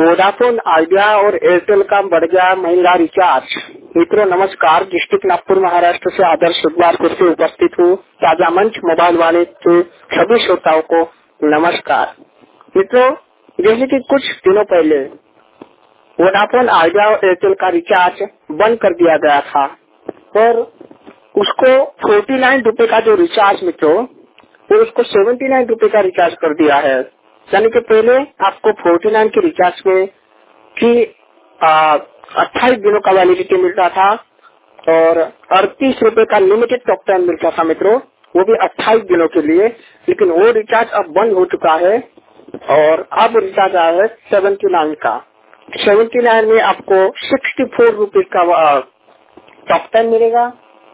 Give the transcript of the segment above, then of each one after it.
Vodafone Idea और Airtel का बढ़ गया महंगा रिचार्ज। मित्रों नमस्कार, डिस्ट्रिक्ट नागपुर महाराष्ट्र से आदर्श शुक्रवार फिर से उपस्थित हूँ। ताजा मंच मोबाइल वाले के सभी श्रोताओं को नमस्कार। मित्रों, जैसे कि कुछ दिनों पहले वोडाफोन आइडिया और एयरटेल का रिचार्ज बंद कर दिया गया था और उसको 49 रुपए का जो रिचार्ज मित्रों वो उसको 79 रुपए का रिचार्ज कर दिया है। यानी कि पहले आपको 49 के रिचार्ज में की 28 दिनों का वैलिडिटी मिलता था और 38 रुपए का लिमिटेड टॉक टाइम मिलता था मित्रों, वो भी 28 दिनों के लिए। लेकिन वो रिचार्ज अब बंद हो चुका है और अब रिचार्ज आया है 79 का। 79 में आपको 64 रुपीज का टॉक टाइम मिलेगा।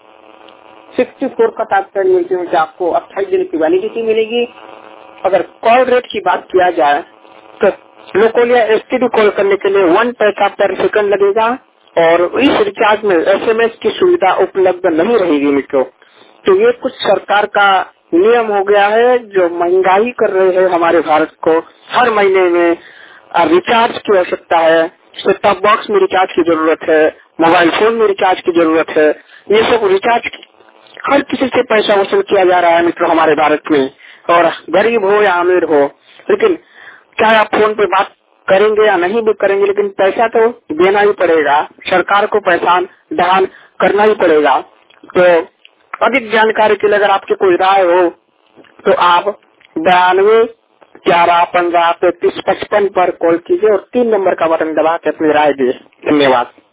64 का टॉक टाइम मिलते हुए आपको 28 दिन की वैलिडिटी मिलेगी। अगर कॉल रेट की बात किया जाए तो लोकल या एसटीडी कॉल करने के लिए 1 पैसा पर सेकंड लगेगा और इस रिचार्ज में एसएमएस की सुविधा उपलब्ध नहीं रहेगी मित्रों। तो ये कुछ सरकार का नियम हो गया है जो महंगाई कर रहे हैं हमारे भारत को। हर महीने में रिचार्ज की आवश्यकता है, सेट टॉप बॉक्स में रिचार्ज की जरूरत है, मोबाइल फोन में रिचार्ज की जरूरत है। ये सब रिचार्ज हर किसी से पैसा वसूल किया जा रहा है मित्रों हमारे भारत में, और गरीब हो या अमीर हो। लेकिन चाहे आप फोन पे बात करेंगे या नहीं भी करेंगे, लेकिन पैसा तो देना ही पड़ेगा, सरकार को पैसा दान करना ही पड़ेगा। तो अधिक जानकारी के लिए अगर आपकी कोई राय हो तो आप 92 11 15 33 55 पर कॉल कीजिए और 3 नंबर का बटन दबा के अपनी राय दिए। धन्यवाद।